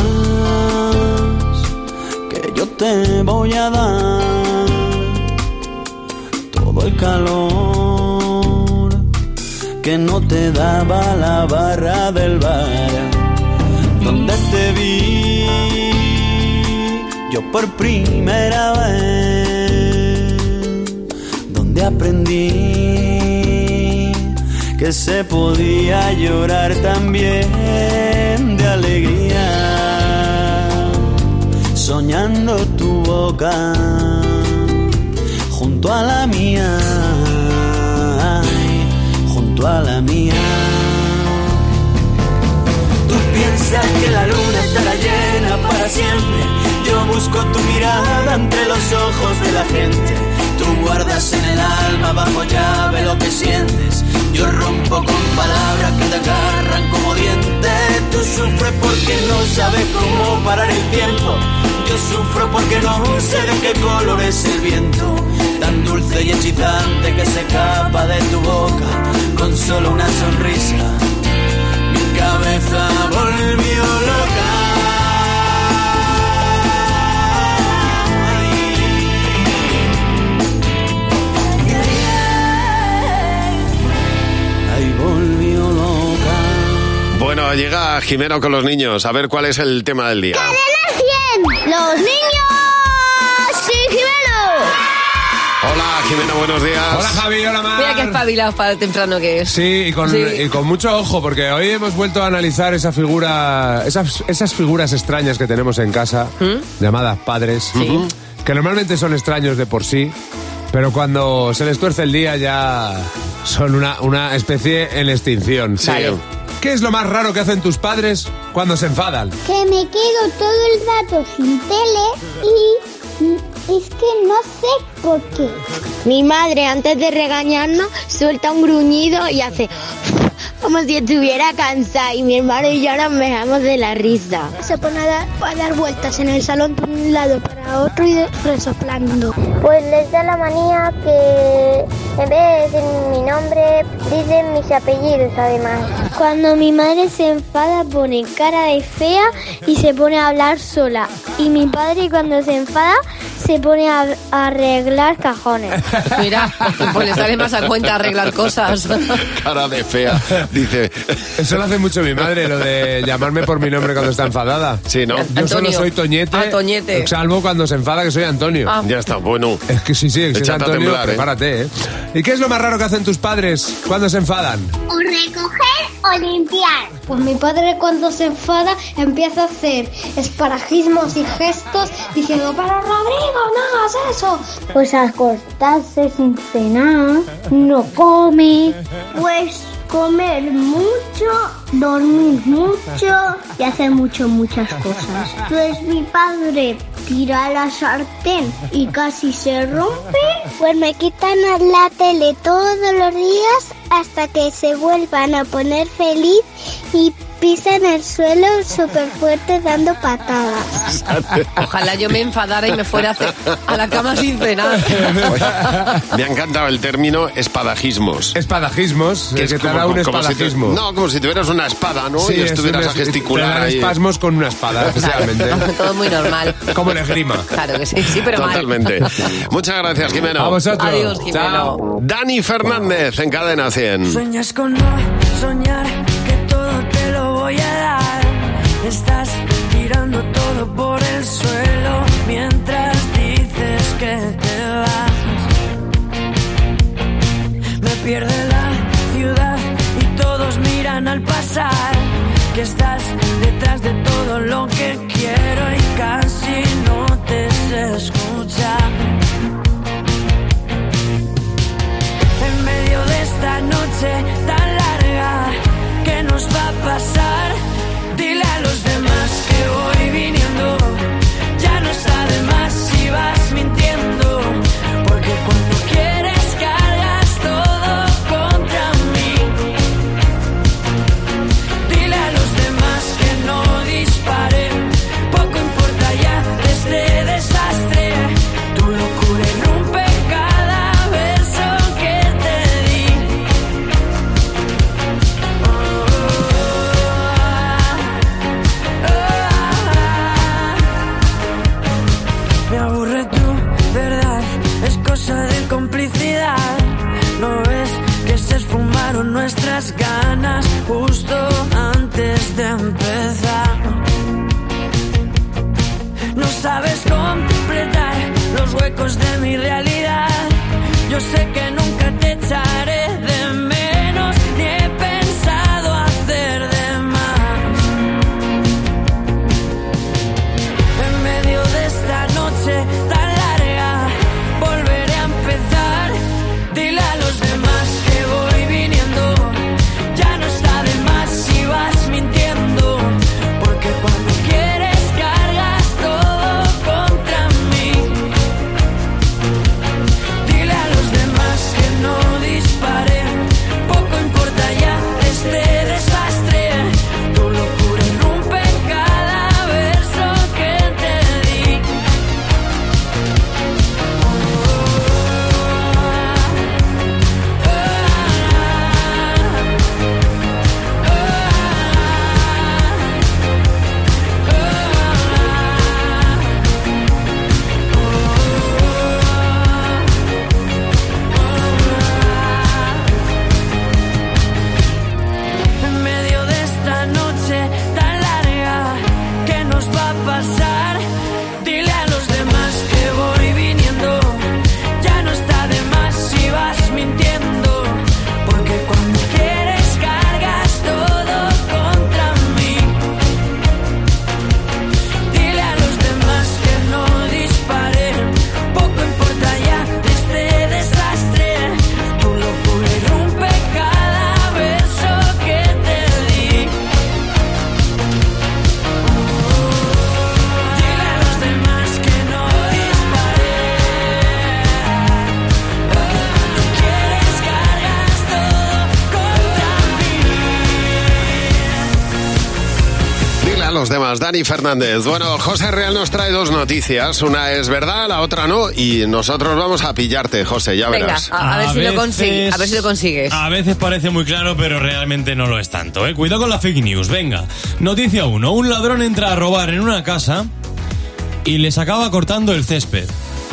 que yo te voy a dar todo el calor que no te daba la barra del bar donde te vi yo por primera vez, donde aprendí que se podía llorar también de alegría, soñando tu boca junto a la mía, junto a la mía. Tú piensas que la luna estará llena para siempre. Yo busco tu mirada entre los ojos de la gente. Tú guardas en el alma bajo llave lo que sientes. Yo rompo con palabras que te agarran como dientes. Tú sufres porque no sabes cómo parar el tiempo. Yo sufro porque no sé de qué color es el viento, tan dulce y hechizante que se escapa de tu boca con solo una sonrisa. Mi cabeza volvió loca. Ahí volvió loca. Bueno, llega Jimeno con los niños. A ver cuál es el tema del día. ¡Cadena 100! ¡Los niños! ¡Sí, Jimeno! Hola, Jimeno, buenos días. Hola, Javi, hola, Mar. Mira qué espabilado para el temprano que es. Sí, y con mucho ojo, porque hoy hemos vuelto a analizar esas figuras extrañas que tenemos en casa, llamadas padres, que normalmente son extraños de por sí, pero cuando se les tuerce el día ya son una especie en extinción. Sí. Vale. ¿Qué es lo más raro que hacen tus padres cuando se enfadan? Que me quedo todo el rato sin tele y es que no sé por qué. Mi madre, antes de regañarnos, suelta un gruñido y hace como si estuviera cansada, y mi hermano y yo nos dejamos de la risa. Se pone a dar vueltas en el salón de un lado para otro y resoplando. Pues les da la manía que en vez de decir mi nombre, dicen mis apellidos además. Cuando mi madre se enfada pone cara de fea y se pone a hablar sola. Y mi padre cuando se enfada se pone a arreglar cajones. Mira, pues le sale más a cuenta arreglar cosas. Cara de fea, dice. Eso lo hace mucho mi madre, lo de llamarme por mi nombre cuando está enfadada. Sí, ¿no? Yo solo soy Toñete. Toñete. Salvo cuando se enfada, que soy Antonio. Ya está, bueno. Es que sí, que es Antonio, temblar, prepárate, ¿eh? ¿Y qué es lo más raro que hacen tus padres cuando se enfadan? O recoger o limpiar. Pues mi padre cuando se enfada empieza a hacer esparajismos y gestos diciendo, pero Rodrigo, no hagas eso. Pues acostarse sin cenar, no come. Pues comer mucho, dormir mucho y hacer muchas cosas. Pues mi padre tira la sartén y casi se rompe. Pues me quitan la tele todos los días hasta que se vuelvan a poner feliz y pisan el suelo súper fuerte dando patadas. Ojalá yo me enfadara y me fuera a la cama sin cenar. Me ha encantado el término espadajismos. Espadajismos, que te hará un espadajismo. Como si tuvieras una espada, ¿no? Sí, y estuvieras a gesticular. Te dan ahí. espasmos con una espada, efectivamente. Todo muy normal. Como el esgrima. Claro que sí, pero totalmente. mal. Muchas gracias, Jimeno. A vosotros. Adiós, Jimeno. Chao. Dani Fernández en Cadena 100. Sueñas con no soñar, que todo te lo voy a dar. Estás tirando todo por el suelo mientras dices que te vas. Me pierde la ciudad y todos miran al pasar, que estás detrás de todo lo que quiero y casi no te sé escuchar. En medio de esta noche tan larga, ¿qué nos va a pasar? Dile a los demás que voy viniendo, ya no está de más si vas mintiendo, porque cuando quieres cargas todo contra mí. Dile a los demás que no disparen, poco importa ya de este desastre, tu locura irrumpe cada verso que te di. Me aburre tu verdad, es cosa de complicidad. ¿No ves que se esfumaron nuestras ganas justo antes de empezar? No sabes completar los huecos de mi realidad. Yo sé que nunca te echaré de menos, ni he pensado hacer de más. En medio de esta noche tan larga, volveré a empezar. Dile a los demás que voy viniendo, ya no está de más si vas mintiendo, porque cuando quieres cargas todo contra mí. Dile a los demás que no disparen, poco importa ya este desastre, tu locura irrumpe cada verso que te di. En medio de esta noche tan larga, ¿qué nos va a pasar? Dile a los demás que voy viniendo, ya no está de más si vas mintiendo, porque cuando quieres cargas todo contra mí. Dile a los demás que no disparen, poco importa ya de este desastre, tu locura irrumpe cada verso que te di. Dile a los demás que no disparen, porque cuando quieres cargas todo contra mí. Dile a los demás, Dani Fernández. Bueno, José Real nos trae dos noticias. Una es verdad, la otra no. Y nosotros vamos a pillarte, José, ya Venga, verás. a ver si lo consigues. A ver si lo consigues. A veces parece muy claro, pero realmente no lo es tanto, ¿eh? Cuidado con la fake news, venga. Noticia 1. Un ladrón entra a robar en una casa y les acaba cortando el césped.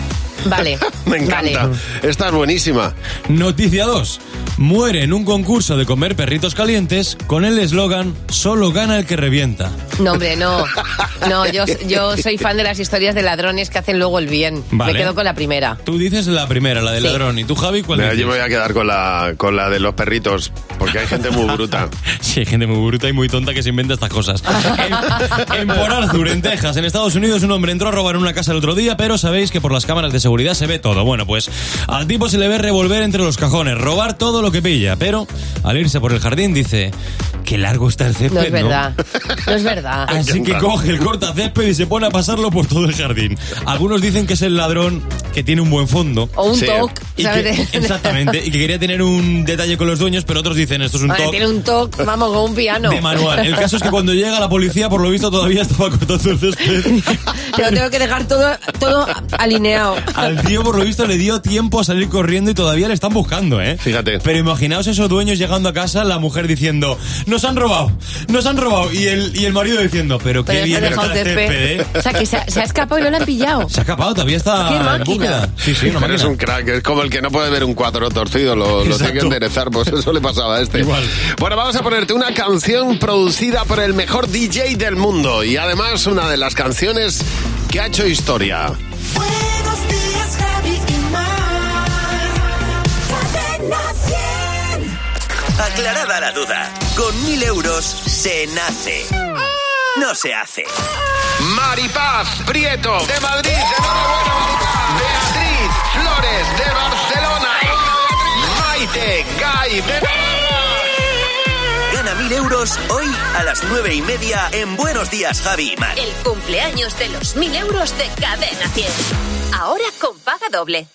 Vale. Me encanta. Vale. Esta es buenísima. Noticia 2. Muere en un concurso de comer perritos calientes con el eslogan "Solo gana el que revienta". No, hombre, no. No, yo soy fan de las historias de ladrones que hacen luego el bien. Vale. Me quedo con la primera. Tú dices la primera, la del Sí. ladrón. ¿Y tú, Javi, cuál Mira, dices? yo me voy a quedar con la de los perritos, porque hay gente muy bruta. Sí, hay gente muy bruta y muy tonta que se inventa estas cosas. En Port Arthur, en Texas, en Estados Unidos, un hombre entró a robar en una casa el otro día, pero sabéis que por las cámaras de seguridad se ve todo. Bueno, pues al tipo se le ve revolver entre los cajones, robar todo lo que pilla, pero al irse por el jardín dice: "Qué largo está el césped", No es verdad. No es verdad. Así que coge el cortacésped y se pone a pasarlo por todo el jardín. Algunos dicen que es el ladrón que tiene un buen fondo. O un toc, Y ¿sabes? que- exactamente, y que quería tener un detalle con los dueños, pero otros dicen esto es un Vale, toc tiene un toc, vamos, con un piano. de manual. El caso es que cuando llega la policía, por lo visto, todavía estaba cortando el césped. Te lo tengo que dejar todo alineado. Al tío, por lo visto, le dio tiempo a salir corriendo y todavía le están buscando, ¿eh? Fíjate. Pero imaginaos esos dueños llegando a casa, la mujer diciendo: "Nos han robado, nos han robado". Y el marido diciendo: "Pero qué Pero bien se ha está dejado el césped. césped, ¿eh?". O sea, que se ha escapado y no lo han pillado. Se ha escapado, todavía está ¡Qué en máquina! búsqueda. Sí, sí, una Pero es máquina. un crack, es como el que no puede ver un cuadro torcido, lo tiene que Exacto. enderezar, pues eso le pasaba a este. Igual. Bueno, vamos a ponerte una canción producida por el mejor DJ del mundo y además una de las canciones que ha hecho historia. Buenos días, Javi y Mar. Cadena 100. Aclarada la duda, con 1.000 euros se nace. No se hace. Maripaz Prieto de Madrid, enhorabuena Maripaz. Beatriz Flores de Barcelona. Maite Gay de Gana 1.000 euros hoy a las 9:30 en Buenos Días, Javi y Mar. El cumpleaños de los 1.000 euros de Cadena 100. Ahora con paga doble.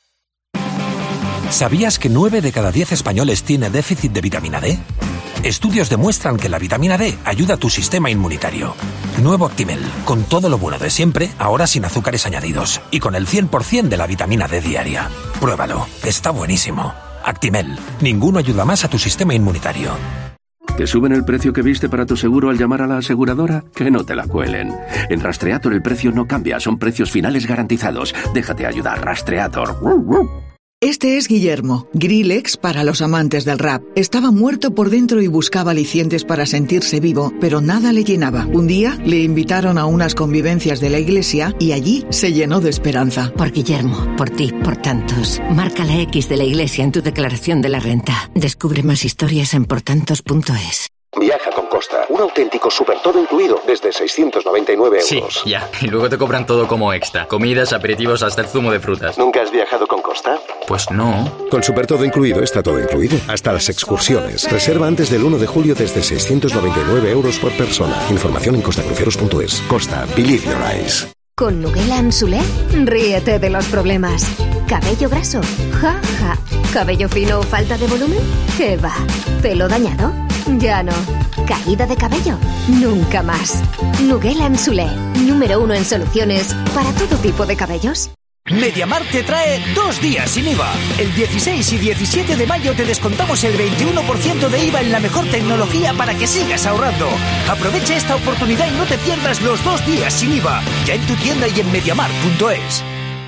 ¿Sabías que 9 de cada 10 españoles tiene déficit de vitamina D? Estudios demuestran que la vitamina D ayuda a tu sistema inmunitario. Nuevo Actimel, con todo lo bueno de siempre, ahora sin azúcares añadidos y con el 100% de la vitamina D diaria. Pruébalo, está buenísimo. Actimel, ninguno ayuda más a tu sistema inmunitario. ¿Te suben el precio que viste para tu seguro al llamar a la aseguradora? Que no te la cuelen. En Rastreator el precio no cambia, son precios finales garantizados. Déjate ayudar, Rastreator. Este es Guillermo, Grillex para los amantes del rap. Estaba muerto por dentro y buscaba alicientes para sentirse vivo, pero nada le llenaba. Un día le invitaron a unas convivencias de la iglesia y allí se llenó de esperanza. Por Guillermo, por ti, por tantos. Marca la X de la iglesia en tu declaración de la renta. Descubre más historias en portantos.es. Viaja con Costa, un auténtico super todo incluido desde 699 euros. Sí, ya. Y luego te cobran todo como extra. Comidas, aperitivos, hasta el zumo de frutas. ¿Nunca has viajado con Costa? Pues no. Con super todo incluido está todo incluido. Hasta las excursiones. Reserva antes del 1 de julio desde 699 euros por persona. Información en costacruceros.es. Costa, believe your eyes. Con Nuguela Ansulé, ríete de los problemas. ¿Cabello graso? Ja, ja. ¿Cabello fino o falta de volumen? ¿Qué va? ¿Pelo dañado? Ya no. ¿Caída de cabello? Nunca más. Nuguela Ansulé, número 1 en soluciones para todo tipo de cabellos. MediaMarkt te trae 2 días sin IVA. El 16 y 17 de mayo te descontamos el 21% de IVA en la mejor tecnología para que sigas ahorrando. Aprovecha esta oportunidad y no te pierdas los 2 días sin IVA. Ya en tu tienda y en MediaMarkt.es.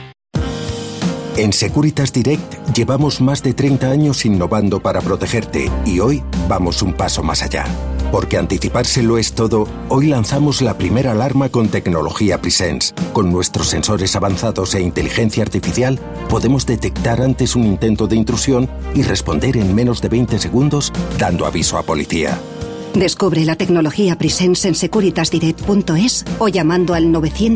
En Securitas Direct llevamos más de 30 años innovando para protegerte y hoy vamos un paso más allá. Porque anticiparse lo es todo, hoy lanzamos la primera alarma con tecnología Presence. Con nuestros sensores avanzados e inteligencia artificial, podemos detectar antes un intento de intrusión y responder en menos de 20 segundos, dando aviso a policía. Descubre la tecnología Presence en securitasdirect.es o llamando al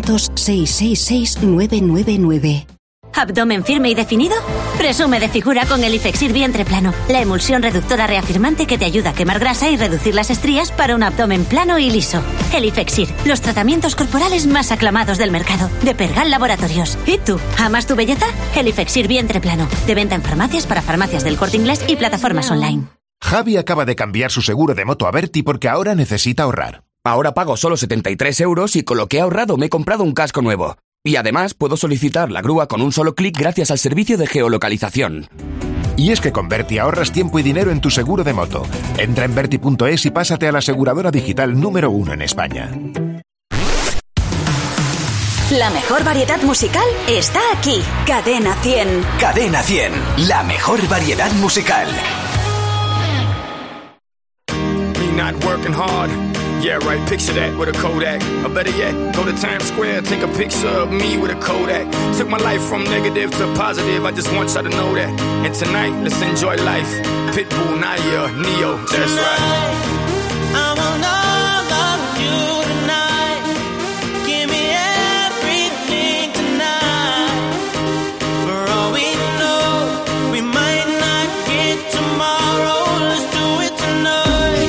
900-666-999. ¿Abdomen firme y definido? Presume de figura con el Ifexir vientre plano, la emulsión reductora reafirmante que te ayuda a quemar grasa y reducir las estrías para un abdomen plano y liso. El Ifexir, los tratamientos corporales más aclamados del mercado, de Pergal Laboratorios. ¿Y tú? ¿Amas tu belleza? El Ifexir vientre plano, de venta en farmacias para farmacias del Corte Inglés y plataformas online. Javi acaba de cambiar su seguro de moto a Berti porque ahora necesita ahorrar. Ahora pago solo 73 euros y con lo que he ahorrado me he comprado un casco nuevo. Y además puedo solicitar la grúa con un solo clic gracias al servicio de geolocalización. Y es que con Berti ahorras tiempo y dinero en tu seguro de moto. Entra en Berti.es y pásate a la aseguradora digital número 1 en España. La mejor variedad musical está aquí. Cadena 100. Cadena 100, la mejor variedad musical. Me not working hard. Yeah, right, picture that with a Kodak. Or better yet, go to Times Square, take a picture of me with a Kodak. Took my life from negative to positive, I just want y'all to know that. And tonight, let's enjoy life. Pitbull, Naya, Neo, that's right. I want all of you tonight. Give me everything tonight. For all we know, we might not get tomorrow. Let's do it tonight.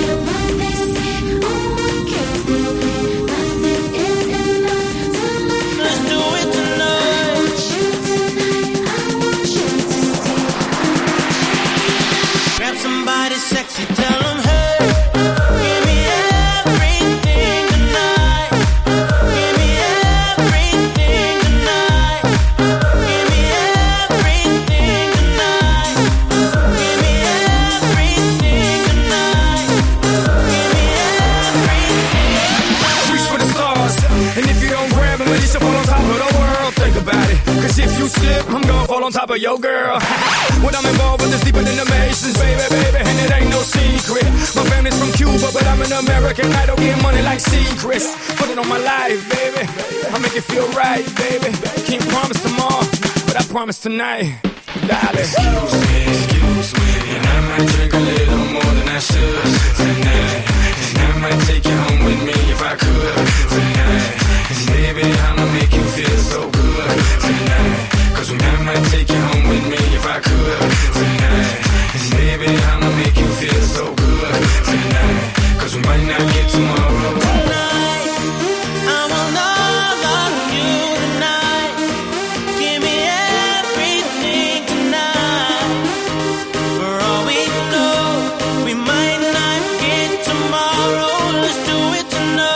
Sexy, tell them, hey, give me everything tonight. Give me everything tonight. Give me everything tonight. Give me everything tonight. Give me everything. Reach for the stars, and if you don't grab them, at least you fall on top of the world. Think about it, cause if you slip, I'm gonna fall on top of your girl. When I'm involved with this deeper than the Masons, baby, and it ain't no secret. My family's from Cuba, but I'm an American Idol, getting money like secrets. Put it on my life, baby, I'll make it feel right, baby. Can't promise tomorrow, but I promise tonight, darling. Excuse me, and I might drink a little more than I should tonight. And I might take you home with me if I could tonight. And baby, I'ma make you feel so good tonight. Cause I might take you home with me if I could tonight. And baby, I'ma make you feel so good tonight. Cause we might not get tomorrow. Tonight, I want all of you tonight. Give me everything tonight. For all we know, we might not get tomorrow. Let's do it tonight.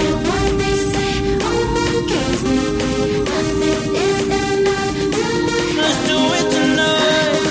Let's do it tonight.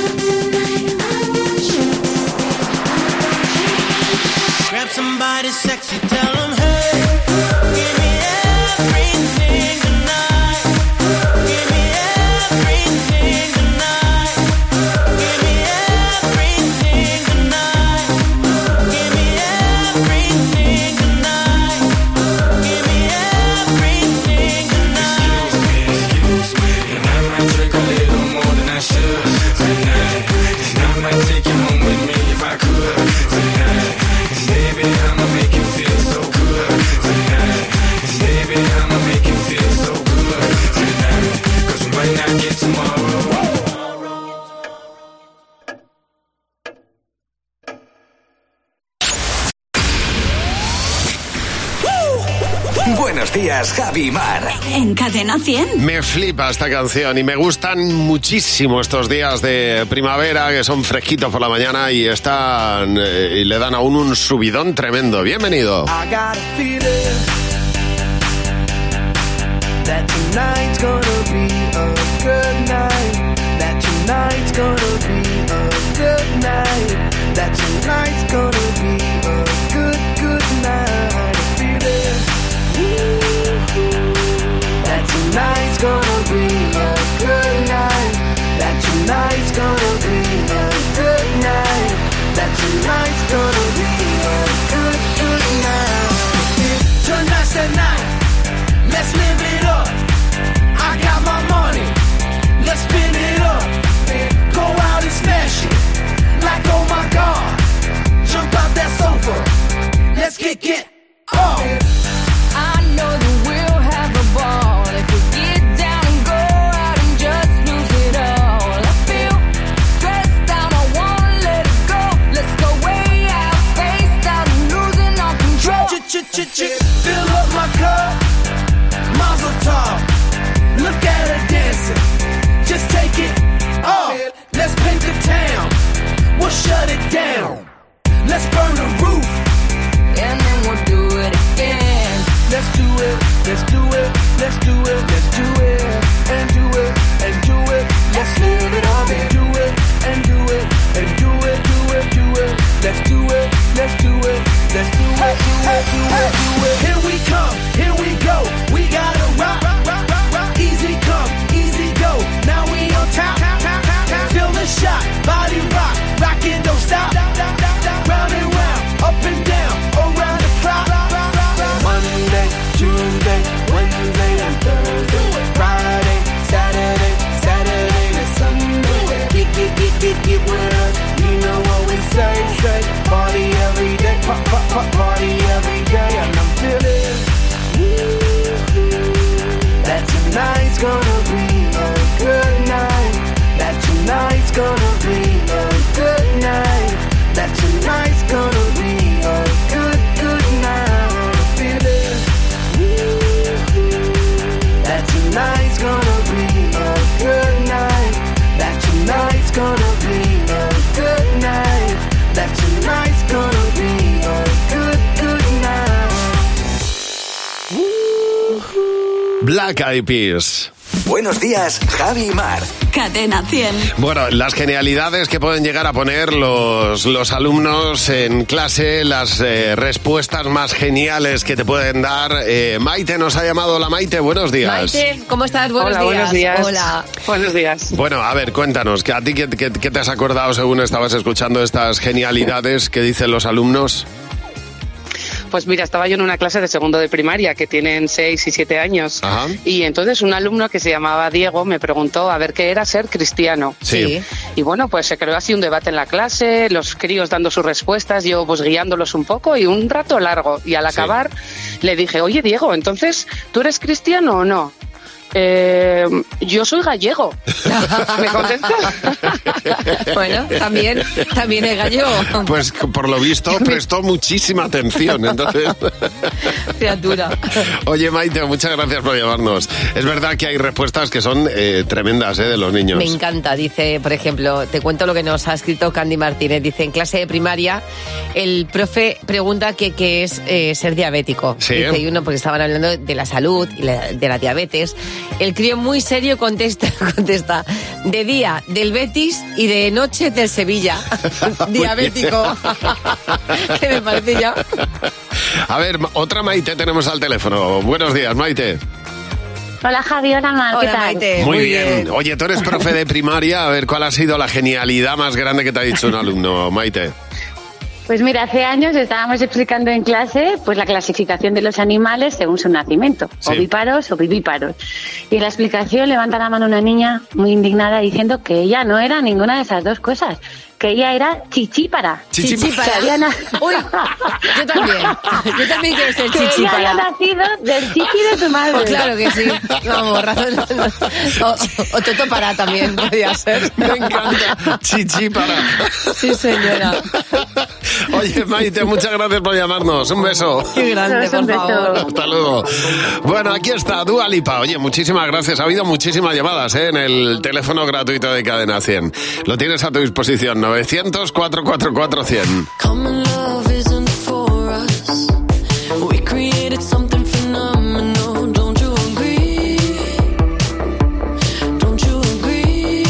Grab somebody sexy, tell them, hey, give me everything tonight. Give me everything tonight. Give me everything tonight. Give me everything tonight. Give me everything tonight. Excuse me, and I might drink a little more than I should tonight. And I might take you home with me if I could tonight. And baby, I'ma make you feel so good tonight. And baby, I'ma make you feel so good tonight. Cause we might not get tomorrow. Buenos días, Javi y Mar. En Cadena 100. Me flipa esta canción y me gustan muchísimo estos días de primavera que son fresquitos por la mañana y están y le dan a uno un subidón tremendo. Bienvenido. I got a feeling that tonight's gonna be a good night. That tonight's gonna be a good night. That tonight's gonna be a good night. A feeling that tonight's gonna be a good night. That tonight's gonna be a good night. That tonight's gonna be a good night. Tonight's the night. Let's live it up. I got my money. Let's spin it up. Go out and smash it. Like oh my God. Jump out that sofa. Let's kick it up. I know that we'll have a ball if we get down and go out and just lose it all. I feel stressed out, I wanna let it go. Let's go way out. get with. You know what we say, party every day, party every day, and I'm feeling that tonight's gonna be a good night. That tonight's gonna be a good night. That tonight's gonna be a good night. I'm feeling that tonight's gonna be a good night. That tonight's gonna be a good night. That tonight's gonna be a good night. Black Eyed Peas. Buenos días, Javi y Mar. Cadena 100. Bueno, las genialidades que pueden llegar a poner los alumnos en clase, las respuestas más geniales que te pueden dar. Maite nos ha llamado. Hola, Maite, buenos días. Maite, ¿cómo estás? Hola, buenos días. Hola. Buenos días. Bueno, a ver, cuéntanos, ¿a ti qué te has acordado según estabas escuchando estas genialidades que dicen los alumnos? Pues mira, estaba yo en una clase de segundo de primaria que tienen 6 y 7 años. Ajá. Y entonces un alumno que se llamaba Diego me preguntó a ver qué era ser cristiano. Sí. Y bueno, pues se creó así un debate en la clase, los críos dando sus respuestas, yo pues guiándolos un poco y un rato largo. Y al acabar le dije, oye Diego, entonces, ¿tú eres cristiano o no? Yo soy gallego. ¿Me contesta? Bueno, también es gallego. Pues por lo visto prestó muchísima atención, entonces. Criatura. Oye, Maite, muchas gracias por llamarnos. Es verdad que hay respuestas que son tremendas, de los niños. Me encanta, dice, por ejemplo, te cuento lo que nos ha escrito Candy Martínez. Dice, en clase de primaria, el profe pregunta qué es ser diabético. Sí. Dice, y uno, porque estaban hablando de la salud y de la diabetes. El crío muy serio contesta, de día del Betis y de noche del Sevilla. Diabético. Que me parece ya. A ver, otra Maite tenemos al teléfono. Buenos días, Maite. Hola Javi, hola Mar, ¿qué Hola, tal? Maite. Muy bien. Oye, tú eres profe de primaria. A ver, ¿cuál ha sido la genialidad más grande que te ha dicho un alumno, Maite? Pues mira, hace años estábamos explicando en clase pues la clasificación de los animales según su nacimiento, Sí. ovíparos o vivíparos. Y en la explicación levanta la mano una niña muy indignada diciendo que ella no era ninguna de esas dos cosas, que ella era chichípara. Chichípara. Que había Uy, yo también quiero ser que ella chichípara. había nacido del chichi de su madre. Pues claro que sí. Vamos, razón. O Toto para también podía ser. Me encanta. Chichípara. Sí, señora. Oye, Maite, muchas gracias por llamarnos. Un beso. Qué grande, por favor. Hasta luego. Bueno, aquí está Dua Lipa. Oye, muchísimas gracias. Ha habido muchísimas llamadas en el teléfono gratuito de Cadena 100. Lo tienes a tu disposición, 900-444-100. Common love isn't for us. We created something phenomenal. Don't you agree? Don't you agree?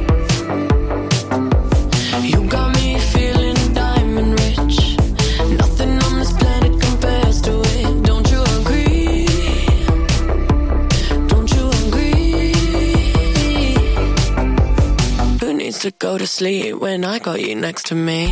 You got me feeling diamond rich. Nothing on this planet compares to it. Don't you agree? Don't you agree? Who needs to go to sleep when I got you next to me?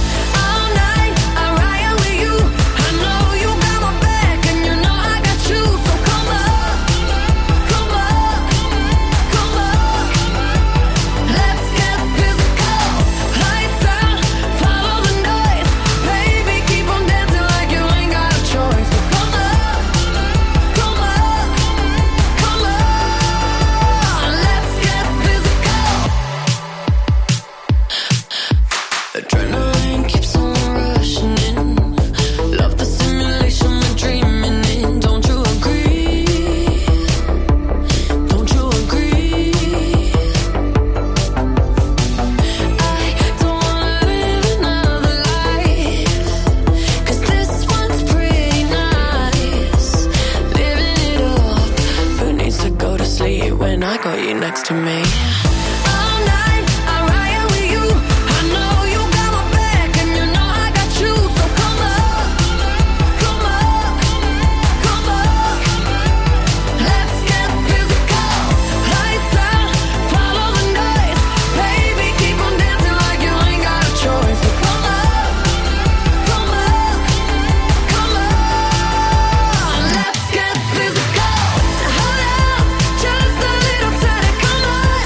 Adrenaline keeps on rushing in. Love the simulation we're dreaming in. Don't you agree? Don't you agree? I don't wanna live another life, 'cause this one's pretty nice. Living it up. Who needs to go to sleep when I got you next to me? Just a little tiny, come on.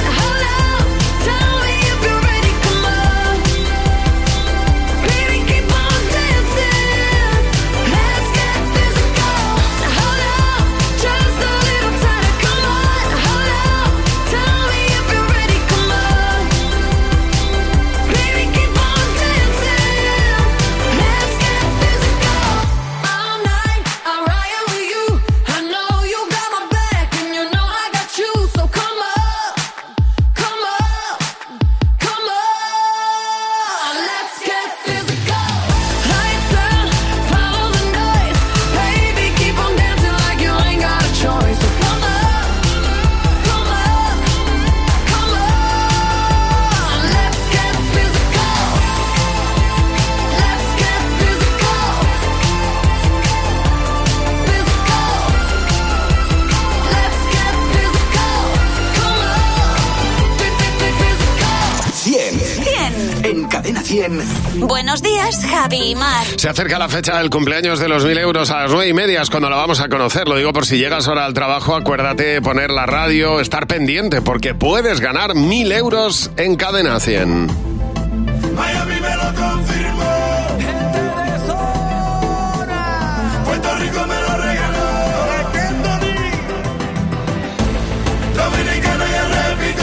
En Cadena 100. Buenos días, Javi y Mar. Se acerca la fecha del cumpleaños de los 1.000 euros a las 9:30, es cuando la vamos a conocer. Lo digo por si llegas ahora al trabajo, acuérdate de poner la radio, estar pendiente, porque puedes ganar 1.000 euros en Cadena 100. Miami me lo confirmó. Gente de zona. Puerto Rico me lo regaló. Dominicana ya repito.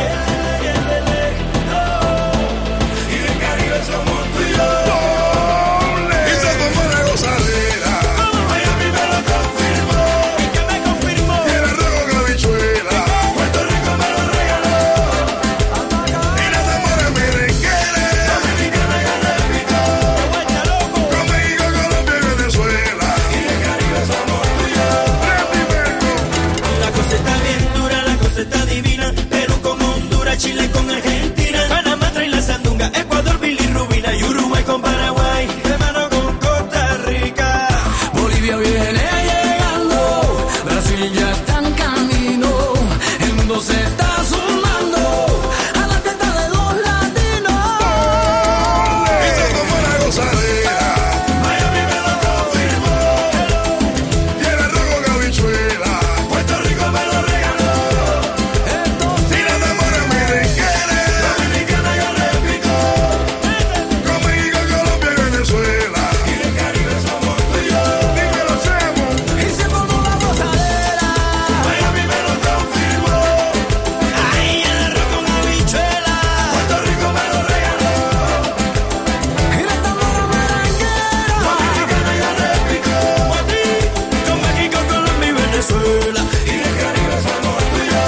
Y del Caribe somos tú y yo. Y se tomó la gozadera. Miami me lo confirmó. ¿Y qué me confirmó? Y el arroz con habichuela. Puerto Rico me lo regaló. Y las amores merengueras. Dominicana ya repito. Con México, Colombia y Venezuela. Y del Caribe somos tú y yo. La cosa está bien dura, la cosa está divina. Perú con Honduras, Chile con Argentina. Panamá trae la sandunga, Ecuador, bilirrubina. Y Uruguay con Paraguay, de mano con Costa Rica. Bolivia viene llegando, Brasil ya está en camino. El mundo se está sumando a la fiesta de los latinos. Y se tomó la gozadera. Miami me lo confirmó. Y el arroz con habichuela. Puerto Rico me lo regaló. Y las amores merengueras. Dominicana ya repito. Con México, Colombia y Venezuela. Y del Caribe somos tú y yo. Dímelo, hacemos. Y se formó la gozadera. Miami me lo confirmó. Ahí el arroz con habichuela. Puerto Rico me lo regaló. Y las tambora merengueras. Dominicana ya repito. Con México, Colombia y Venezuela. Y del Caribe somos tú y yo.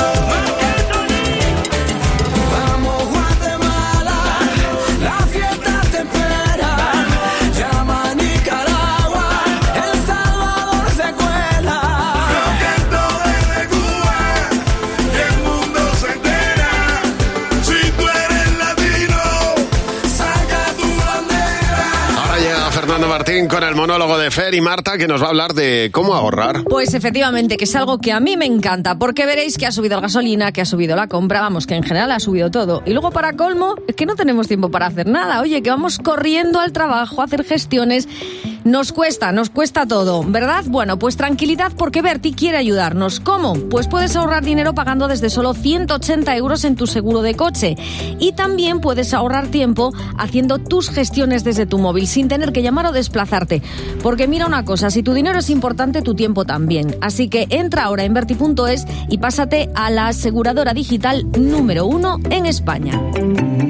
Vamos Guatemala, la fiesta te espera. Llama a Nicaragua, El Salvador se cuela. Yo canto desde Cuba y el mundo se entera. Si tú eres latino, saca tu bandera. Ahora llega Fernando Martín con el monólogo de Fer y Marta, que nos va a hablar de cómo ahorrar. Pues efectivamente, que es algo que a mí me encanta, porque veréis que ha subido la gasolina, que ha subido la compra, vamos, que en general ha subido todo. Y luego, para colmo, es que no tenemos tiempo para hacer nada. Oye, que vamos corriendo al trabajo a hacer gestiones. Nos cuesta todo, ¿verdad? Bueno, pues tranquilidad, porque Berti quiere ayudarnos. ¿Cómo? Pues puedes ahorrar dinero pagando desde solo 180 euros en tu seguro de coche. Y también puedes ahorrar tiempo haciendo tus gestiones desde tu móvil, sin tener que llamar o desplazarte. Porque mira una cosa, si tu dinero es importante, tu tiempo también. Así que entra ahora en Berti.es y pásate a la aseguradora digital número 1 en España.